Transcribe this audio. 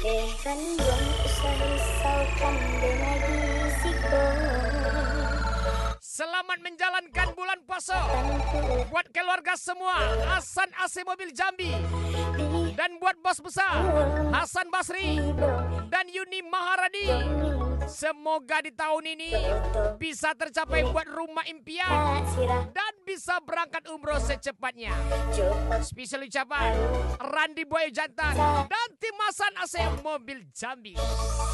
Dejan buang usah risaukan benagisiko. Selamat menjalankan bulan puasa buat keluarga semua Hasan AC Mobil Jambi, dan buat bos besar Hasan Basri dan Yuni Maharani. Semoga di tahun ini bisa tercapai buat rumah impian dan bisa berangkat umroh secepatnya. Spesial ucapan Randi Boy Jantan dan tim Hasan AC Mobil Jambi.